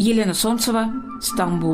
Елена Солнцева, Стамбул.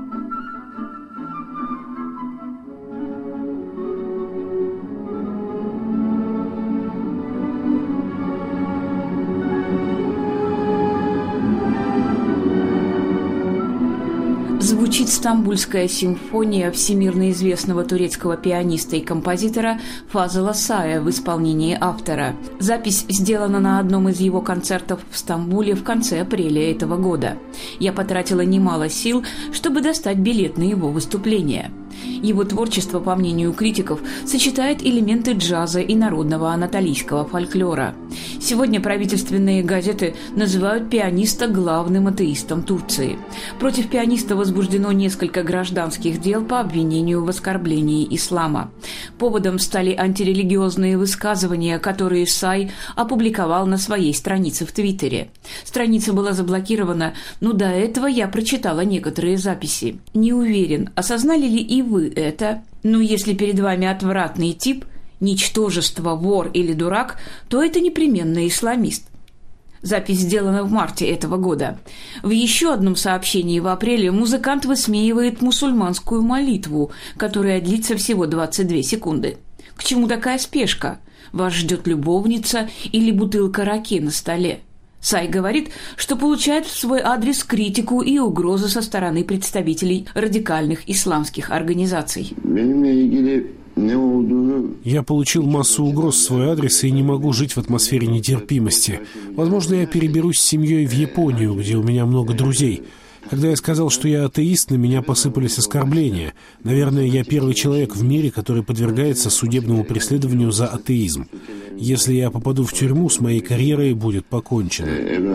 Звучит «Стамбульская симфония» всемирно известного турецкого пианиста и композитора Фазыла Сая в исполнении автора. Запись сделана на одном из его концертов в Стамбуле в конце апреля этого года. Я потратила немало сил, чтобы достать билет на его выступление. Его творчество, по мнению критиков, сочетает элементы джаза и народного анатолийского фольклора. Сегодня правительственные газеты называют пианиста главным атеистом Турции. Против пианиста возбуждено несколько гражданских дел по обвинению в оскорблении ислама. Поводом стали антирелигиозные высказывания, которые Сай опубликовал на своей странице в Твиттере. Страница была заблокирована, но до этого я прочитала некоторые записи. Не уверен, осознали ли и вы это? Но если перед вами отвратный тип, ничтожество, вор или дурак, то это непременно исламист. Запись сделана в марте этого года. В еще одном сообщении в апреле музыкант высмеивает мусульманскую молитву, которая длится всего 22 секунды. К чему такая спешка? Вас ждет любовница или бутылка раки на столе? Сай говорит, что получает в свой адрес критику и угрозы со стороны представителей радикальных исламских организаций. Я получил массу угроз в свой адрес и не могу жить в атмосфере нетерпимости. Возможно, я переберусь с семьей в Японию, где у меня много друзей. Когда я сказал, что я атеист, на меня посыпались оскорбления. Наверное, я первый человек в мире, который подвергается судебному преследованию за атеизм. Если я попаду в тюрьму, с моей карьерой будет покончено.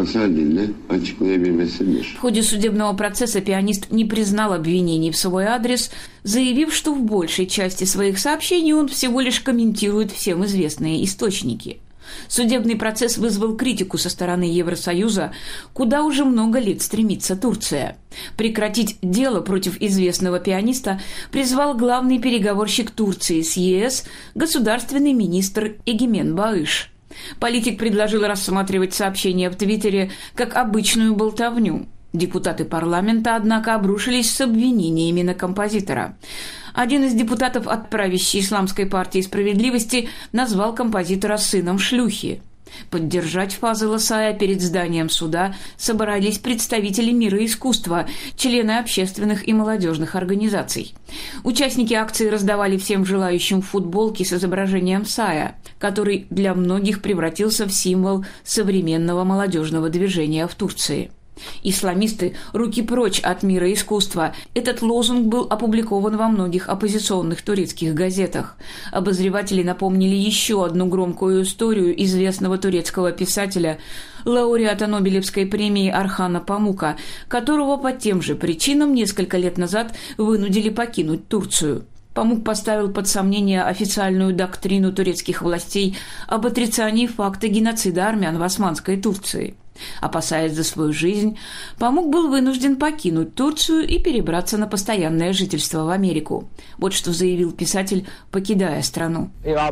В ходе судебного процесса пианист не признал обвинений в свой адрес, заявив, что в большей части своих сообщений он всего лишь комментирует всем известные источники. Судебный процесс вызвал критику со стороны Евросоюза, куда уже много лет стремится Турция. Прекратить дело против известного пианиста призвал главный переговорщик Турции с ЕС, государственный министр Эгемен Баыш. Политик предложил рассматривать сообщения в Твиттере как обычную болтовню. Депутаты парламента, однако, обрушились с обвинениями на композитора. Один из депутатов от правящей исламской партии справедливости назвал композитора сыном шлюхи. Поддержать Фазыла Сая перед зданием суда собрались представители мира искусства, члены общественных и молодежных организаций. Участники акции раздавали всем желающим футболки с изображением Сая, который для многих превратился в символ современного молодежного движения в Турции. «Исламисты, руки прочь от мира искусства». Этот лозунг был опубликован во многих оппозиционных турецких газетах. Обозреватели напомнили еще одну громкую историю известного турецкого писателя, лауреата Нобелевской премии Орхана Памука, которого по тем же причинам несколько лет назад вынудили покинуть Турцию. Памук поставил под сомнение официальную доктрину турецких властей об отрицании факта геноцида армян в Османской Турции. Опасаясь за свою жизнь, Памук был вынужден покинуть Турцию и перебраться на постоянное жительство в Америку. Вот что заявил писатель, покидая страну.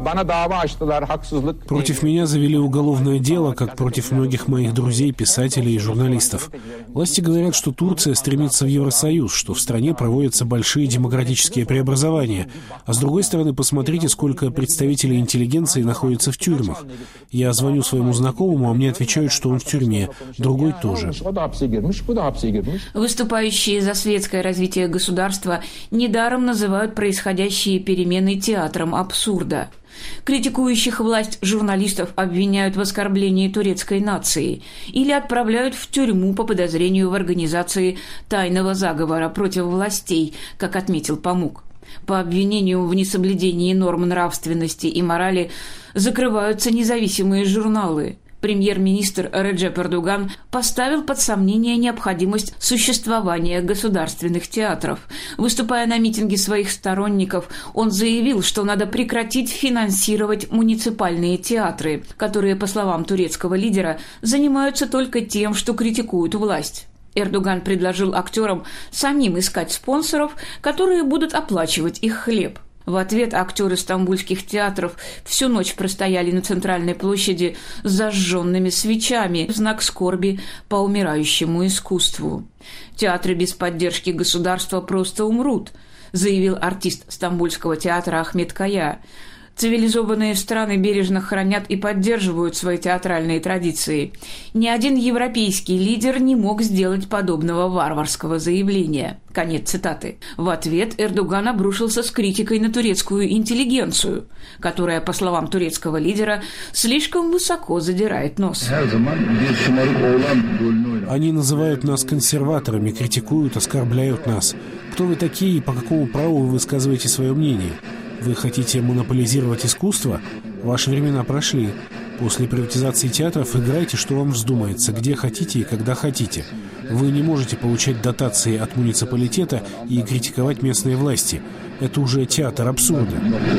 Против меня завели уголовное дело, как против многих моих друзей, писателей и журналистов. Власти говорят, что Турция стремится в Евросоюз, что в стране проводятся большие демократические преобразования. А с другой стороны, посмотрите, сколько представителей интеллигенции находится в тюрьмах. Я звоню своему знакомому, а мне отвечают, что он в тюрьме. Другой тоже. Выступающие за светское развитие государства недаром называют происходящие перемены театром абсурда. Критикующих власть журналистов обвиняют в оскорблении турецкой нации или отправляют в тюрьму по подозрению в организации тайного заговора против властей, как отметил Памук. По обвинению в несоблюдении норм нравственности и морали закрываются независимые журналы. Премьер-министр Реджеп Эрдоган поставил под сомнение необходимость существования государственных театров. Выступая на митинге своих сторонников, он заявил, что надо прекратить финансировать муниципальные театры, которые, по словам турецкого лидера, занимаются только тем, что критикуют власть. Эрдоган предложил актерам самим искать спонсоров, которые будут оплачивать их хлеб. В ответ актеры стамбульских театров всю ночь простояли на центральной площади с зажженными свечами в знак скорби по умирающему искусству. «Театры без поддержки государства просто умрут», заявил артист Стамбульского театра Ахмет Кая. Цивилизованные страны бережно хранят и поддерживают свои театральные традиции. Ни один европейский лидер не мог сделать подобного варварского заявления. Конец цитаты. В ответ Эрдоган обрушился с критикой на турецкую интеллигенцию, которая, по словам турецкого лидера, слишком высоко задирает нос. Они называют нас консерваторами, критикуют, оскорбляют нас. Кто вы такие и по какому праву вы высказываете свое мнение? Вы хотите монополизировать искусство? Ваши времена прошли. После приватизации театров играйте, что вам вздумается, где хотите и когда хотите. Вы не можете получать дотации от муниципалитета и критиковать местные власти. Это уже театр абсурда.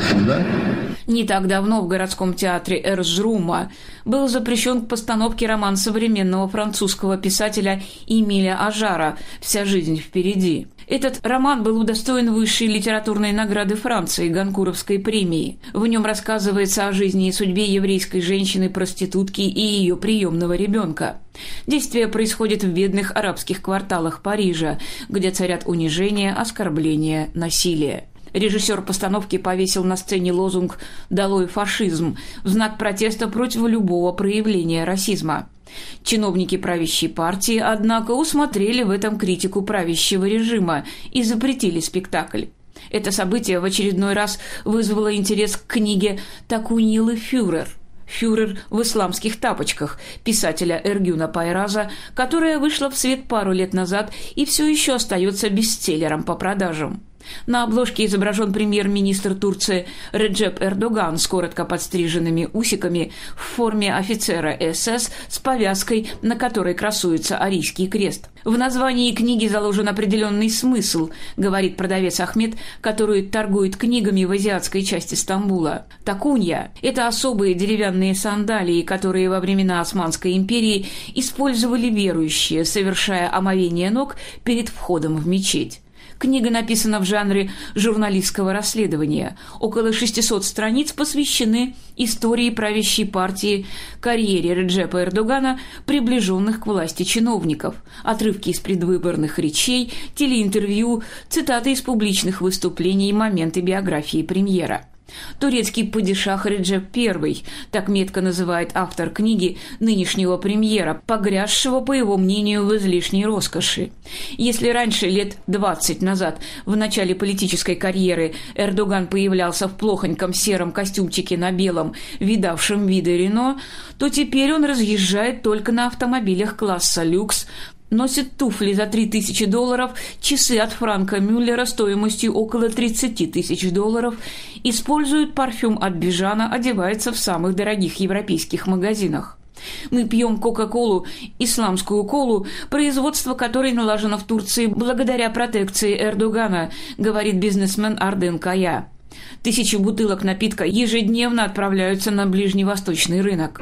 Не так давно в городском театре Эрзрума был запрещен к постановке роман современного французского писателя Эмиля Ажара «Вся жизнь впереди». Этот роман был удостоен высшей литературной награды Франции Гонкуровской премии. В нем рассказывается о жизни и судьбе еврейской женщины-проститутки и ее приемного ребенка. Действие происходит в бедных арабских кварталах Парижа, где царят унижение, оскорбление, насилие. Режиссер постановки повесил на сцене лозунг «Долой фашизм» в знак протеста против любого проявления расизма. Чиновники правящей партии, однако, усмотрели в этом критику правящего режима и запретили спектакль. Это событие в очередной раз вызвало интерес к книге Такунилы «Фюрер» «Фюрер в исламских тапочках» писателя Эргюна Пайраза, которая вышла в свет пару лет назад и все еще остается бестселлером по продажам. На обложке изображен премьер-министр Турции Реджеп Эрдоган с коротко подстриженными усиками в форме офицера СС с повязкой, на которой красуется арийский крест. В названии книги заложен определенный смысл, говорит продавец Ахмед, который торгует книгами в азиатской части Стамбула. Такунья – это особые деревянные сандалии, которые во времена Османской империи использовали верующие, совершая омовение ног перед входом в мечеть. Книга написана в жанре журналистского расследования. Около 600 страниц посвящены истории правящей партии, карьере Реджепа Эрдогана, приближенных к власти чиновников, отрывки из предвыборных речей, телеинтервью, цитаты из публичных выступлений и моменты биографии премьера. Турецкий падишах Реджеп I, так метко называет автор книги нынешнего премьера, погрязшего, по его мнению, в излишней роскоши. Если раньше, лет 20 назад, в начале политической карьеры, Эрдоган появлялся в плохоньком сером костюмчике на белом, видавшем виды Рено, то теперь он разъезжает только на автомобилях класса люкс, носит туфли за $3000, часы от Франка Мюллера стоимостью около $30 000, использует парфюм от Бижана, одевается в самых дорогих европейских магазинах. Мы пьем Кока-Колу, исламскую колу, производство которой налажено в Турции благодаря протекции Эрдогана, говорит бизнесмен Арден Кая. 1000 бутылок напитка ежедневно отправляются на ближневосточный рынок.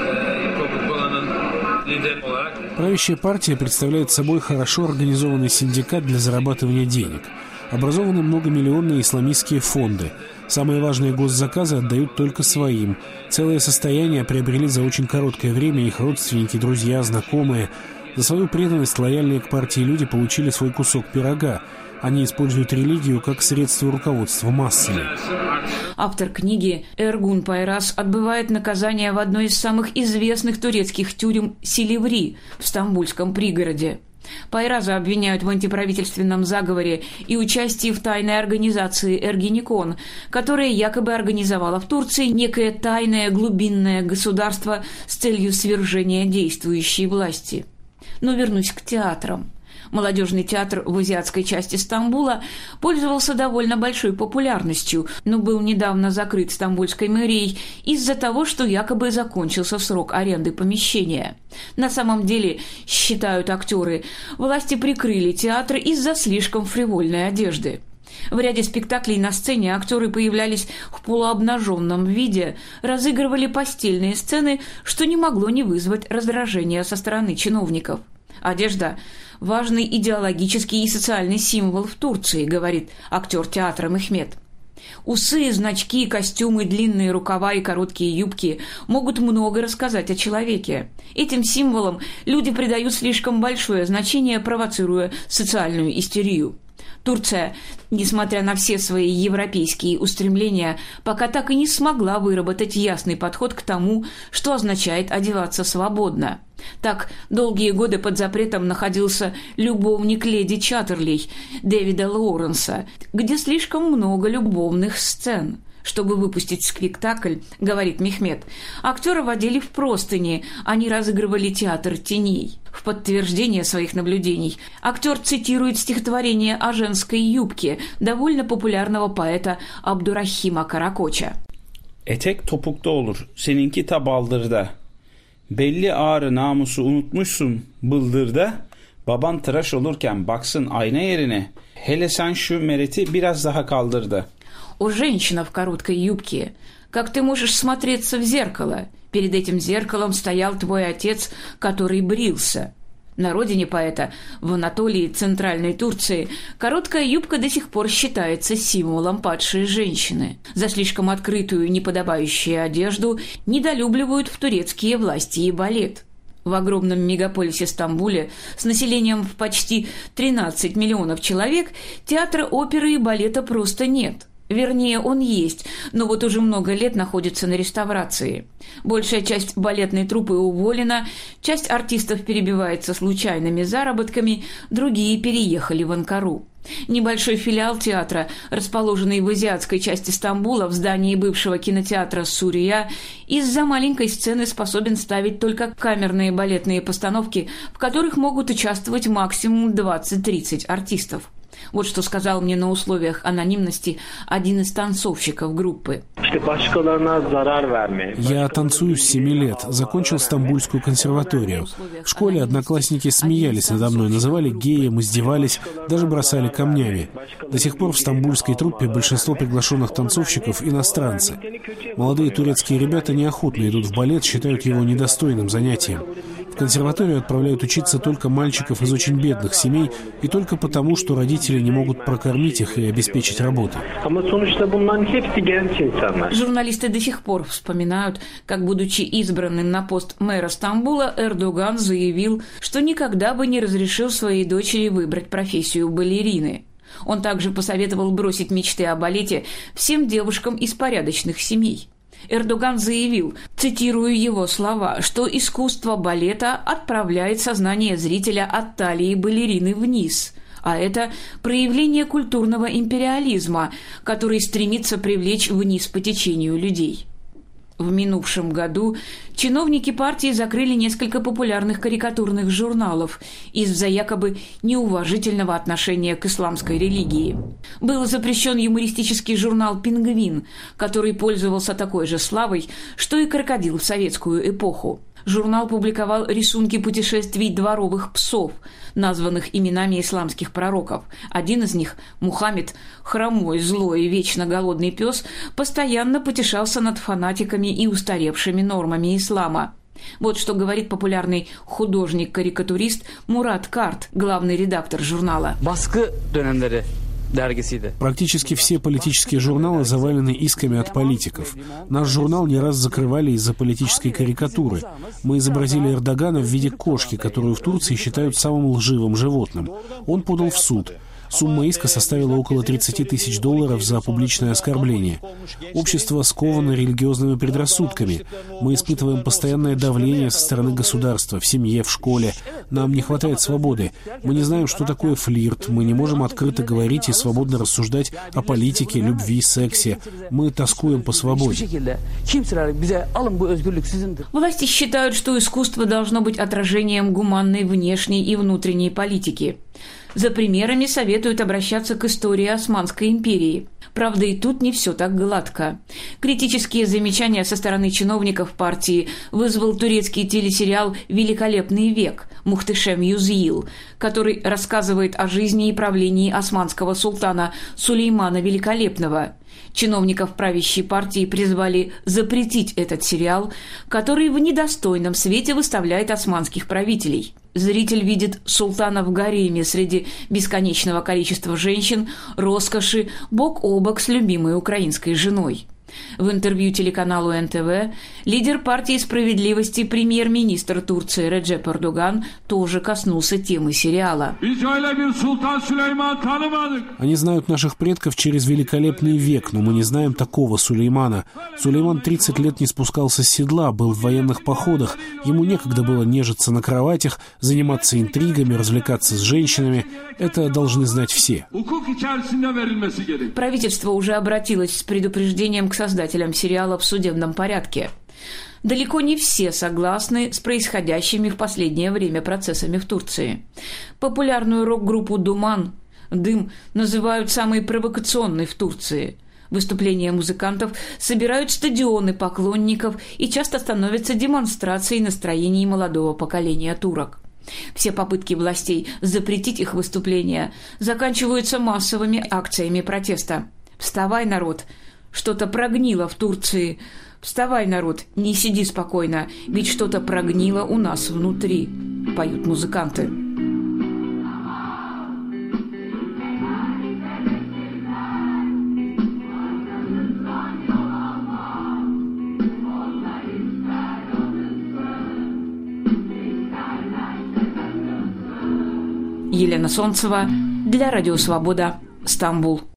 Правящая партия представляет собой хорошо организованный синдикат для зарабатывания денег. Образованы многомиллионные исламистские фонды. Самые важные госзаказы отдают только своим. Целое состояние приобрели за очень короткое время их родственники, друзья, знакомые. За свою преданность лояльные к партии люди получили свой кусок пирога. Они используют религию как средство руководства массами. Автор книги Эргун Пайраз отбывает наказание в одной из самых известных турецких тюрем Силиври в стамбульском пригороде. Пайраза обвиняют в антиправительственном заговоре и участии в тайной организации Эргенекон, которая якобы организовала в Турции некое тайное глубинное государство с целью свержения действующей власти. Но вернусь к театрам. Молодежный театр в азиатской части Стамбула пользовался довольно большой популярностью, но был недавно закрыт стамбульской мэрией из-за того, что якобы закончился срок аренды помещения. На самом деле, считают актеры, власти прикрыли театр из-за слишком фривольной одежды. В ряде спектаклей на сцене актеры появлялись в полуобнаженном виде, разыгрывали постельные сцены, что не могло не вызвать раздражения со стороны чиновников. Одежда – важный идеологический и социальный символ в Турции, говорит актер театра Мехмет. Усы, значки, костюмы, длинные рукава и короткие юбки могут много рассказать о человеке. Этим символам люди придают слишком большое значение, провоцируя социальную истерию. Турция, несмотря на все свои европейские устремления, пока так и не смогла выработать ясный подход к тому, что означает одеваться свободно. Так, долгие годы под запретом находился любовник леди Чаттерлей Дэвида Лоуренса, где слишком много любовных сцен. Чтобы выпустить спектакль, говорит Мехмед, актера водили в простыни, они разыгрывали театр теней. В подтверждение своих наблюдений актер цитирует стихотворение о женской юбке довольно популярного поэта Абдурахима Каракоча. Etek topukta olur, seninki ta baldırda. Belli ağrı namusu unutmuşsun bıldırda. Baban tıraş olurken baksın ayna yerine. Hele sen şu mereti biraz daha kaldırdı. «О, женщина в короткой юбке, как ты можешь смотреться в зеркало? Перед этим зеркалом стоял твой отец, который брился». На родине поэта, в Анатолии, Центральной Турции, короткая юбка до сих пор считается символом падшей женщины. За слишком открытую, неподобающую одежду недолюбливают в турецкие власти и балет. В огромном мегаполисе Стамбуле с населением в почти 13 миллионов человек театра оперы и балета просто нет. Вернее, он есть, но вот уже много лет находится на реставрации. Большая часть балетной труппы уволена, часть артистов перебивается случайными заработками, другие переехали в Анкару. Небольшой филиал театра, расположенный в азиатской части Стамбула в здании бывшего кинотеатра «Сурия», из-за маленькой сцены способен ставить только камерные балетные постановки, в которых могут участвовать максимум 20-30 артистов. Вот что сказал мне на условиях анонимности один из танцовщиков группы. Я танцую с 7 лет, закончил Стамбульскую консерваторию. В школе одноклассники смеялись надо мной, называли геем, издевались, даже бросали камнями. До сих пор в стамбульской труппе большинство приглашенных танцовщиков – иностранцы. Молодые турецкие ребята неохотно идут в балет, считают его недостойным занятием. В консерваторию отправляют учиться только мальчиков из очень бедных семей и только потому, что родители не могут прокормить их и обеспечить работу. Журналисты до сих пор вспоминают, как, будучи избранным на пост мэра Стамбула, Эрдоган заявил, что никогда бы не разрешил своей дочери выбрать профессию балерины. Он также посоветовал бросить мечты о балете всем девушкам из порядочных семей. Эрдоган заявил, цитирую его слова, что искусство балета отправляет сознание зрителя от талии балерины вниз, а это проявление культурного империализма, который стремится привлечь вниз по течению людей. В минувшем году чиновники партии закрыли несколько популярных карикатурных журналов из-за якобы неуважительного отношения к исламской религии. Был запрещен юмористический журнал «Пингвин», который пользовался такой же славой, что и «Крокодил» в советскую эпоху. Журнал публиковал рисунки путешествий дворовых псов, названных именами исламских пророков. Один из них, Мухаммед, хромой, злой и вечно голодный пес, постоянно потешался над фанатиками и устаревшими нормами ислама. Вот что говорит популярный художник-карикатурист Мурат Карт, главный редактор журнала. Практически все политические журналы завалены исками от политиков. Наш журнал не раз закрывали из-за политической карикатуры. Мы изобразили Эрдогана в виде кошки, которую в Турции считают самым лживым животным. Он подал в суд. Сумма иска составила около $30 тысяч за публичное оскорбление. Общество сковано религиозными предрассудками. Мы испытываем постоянное давление со стороны государства, в семье, в школе. Нам не хватает свободы. Мы не знаем, что такое флирт. Мы не можем открыто говорить и свободно рассуждать о политике, любви, сексе. Мы тоскуем по свободе. Власти считают, что искусство должно быть отражением гуманной внешней и внутренней политики. За примерами советуют обращаться к истории Османской империи. Правда, и тут не все так гладко. Критические замечания со стороны чиновников партии вызвал турецкий телесериал «Великолепный век» Мухтешем Юзиил, который рассказывает о жизни и правлении османского султана Сулеймана Великолепного. Чиновников правящей партии призвали запретить этот сериал, который в недостойном свете выставляет османских правителей. Зритель видит султана в гареме среди бесконечного количества женщин, роскоши, бок о бок с любимой украинской женой. В интервью телеканалу НТВ лидер партии справедливости премьер-министр Турции Реджеп Эрдоган тоже коснулся темы сериала. Они знают наших предков через великолепный век, но мы не знаем такого Сулеймана. Сулейман 30 лет не спускался с седла, был в военных походах, ему некогда было нежиться на кроватях, заниматься интригами, развлекаться с женщинами. Это должны знать все. Правительство уже обратилось с предупреждением к создателям сериала в судебном порядке. Далеко не все согласны с происходящими в последнее время процессами в Турции. Популярную рок-группу «Думан» «Дым» называют самой провокационной в Турции. Выступления музыкантов собирают стадионы поклонников и часто становятся демонстрацией настроений молодого поколения турок. Все попытки властей запретить их выступления заканчиваются массовыми акциями протеста. «Вставай, народ! Что-то прогнило в Турции! Вставай, народ! Не сиди спокойно, ведь что-то прогнило у нас внутри!» – поют музыканты. Елена Солнцева для Радио Свобода, Стамбул.